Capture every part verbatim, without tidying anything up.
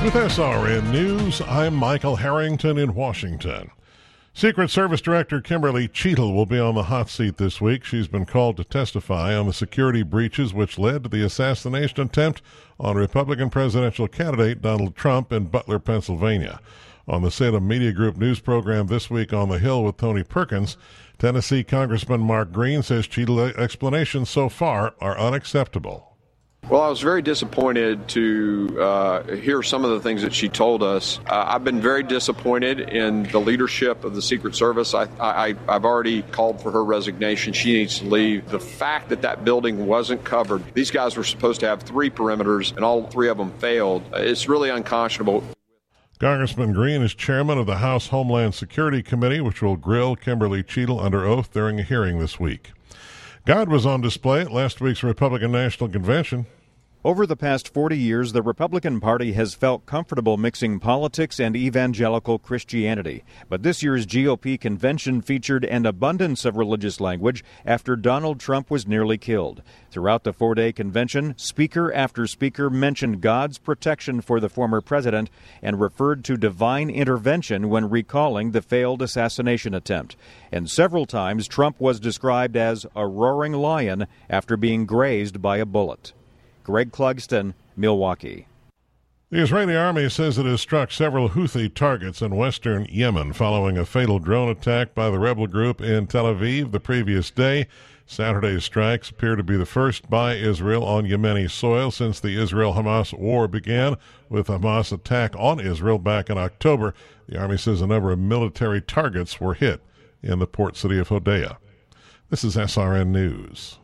With S R N News, I'm Michael Harrington in Washington. Secret Service Director Kimberly Cheatle will be on the hot seat this week. She's been called to testify on the security breaches which led to the assassination attempt on Republican presidential candidate Donald Trump in Butler, Pennsylvania. On the Salem Media Group news program This Week on the Hill with Tony Perkins, Tennessee Congressman Mark Green says Cheatle's explanations so far are unacceptable. Well, I was very disappointed to uh, hear some of the things that she told us. Uh, I've been very disappointed in the leadership of the Secret Service. I, I, I've already called for her resignation. She needs to leave. The fact that that building wasn't covered, these guys were supposed to have three perimeters, and all three of them failed. It's really unconscionable. Congressman Green is chairman of the House Homeland Security Committee, which will grill Kimberly Cheatle under oath during a hearing this week. God was on display at last week's Republican National Convention. Over the past forty years, the Republican Party has felt comfortable mixing politics and evangelical Christianity. But this year's G O P convention featured an abundance of religious language after Donald Trump was nearly killed. Throughout the four-day convention, speaker after speaker mentioned God's protection for the former president and referred to divine intervention when recalling the failed assassination attempt. And several times, Trump was described as a roaring lion after being grazed by a bullet. Greg Clugston, Milwaukee. The Israeli army says it has struck several Houthi targets in western Yemen following a fatal drone attack by the rebel group in Tel Aviv the previous day. Saturday's strikes appear to be the first by Israel on Yemeni soil since the Israel-Hamas war began, with Hamas' attack on Israel back in October. The army says a number of military targets were hit in the port city of Hodeidah. This is S R N News.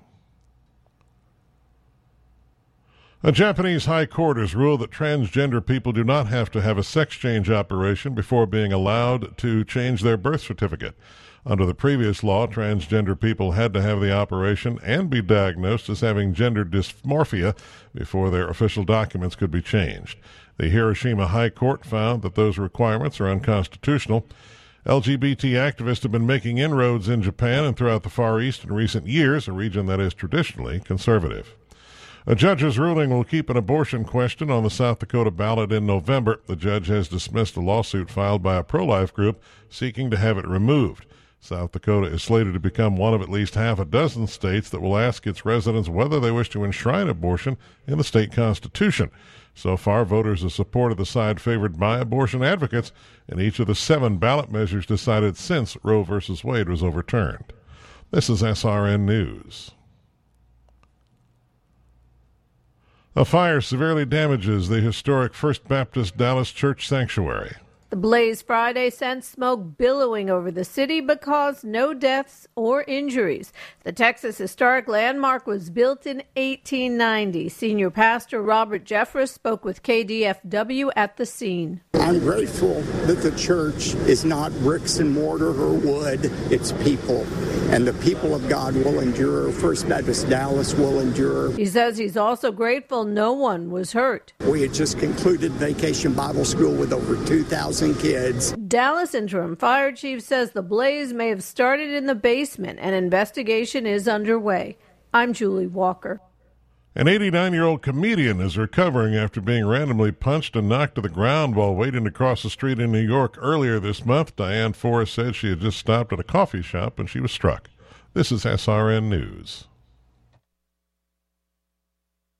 A Japanese high court has ruled that transgender people do not have to have a sex change operation before being allowed to change their birth certificate. Under the previous law, transgender people had to have the operation and be diagnosed as having gender dysmorphia before their official documents could be changed. The Hiroshima High Court found that those requirements are unconstitutional. L G B T activists have been making inroads in Japan and throughout the Far East in recent years, a region that is traditionally conservative. A judge's ruling will keep an abortion question on the South Dakota ballot in November. The judge has dismissed a lawsuit filed by a pro-life group seeking to have it removed. South Dakota is slated to become one of at least half a dozen states that will ask its residents whether they wish to enshrine abortion in the state constitution. So far, voters have supported the side favored by abortion advocates in each of the seven ballot measures decided since Roe v. Wade was overturned. This is S R N News. A fire severely damages the historic First Baptist Dallas Church Sanctuary. The blaze Friday sent smoke billowing over the city but caused no deaths or injuries. The Texas Historic Landmark was built in eighteen ninety. Senior pastor Robert Jeffress spoke with K D F W at the scene. I'm grateful that the church is not bricks and mortar or wood, it's people. And the people of God will endure. First Baptist Dallas will endure. He says he's also grateful no one was hurt. We had just concluded Vacation Bible School with over two thousand kids. Dallas Interim Fire Chief says the blaze may have started in the basement and investigation is underway. I'm Julie Walker. An eighty-nine-year-old comedian is recovering after being randomly punched and knocked to the ground while waiting to cross the street in New York earlier this month. Diane Forrest said she had just stopped at a coffee shop and she was struck. This is S R N News.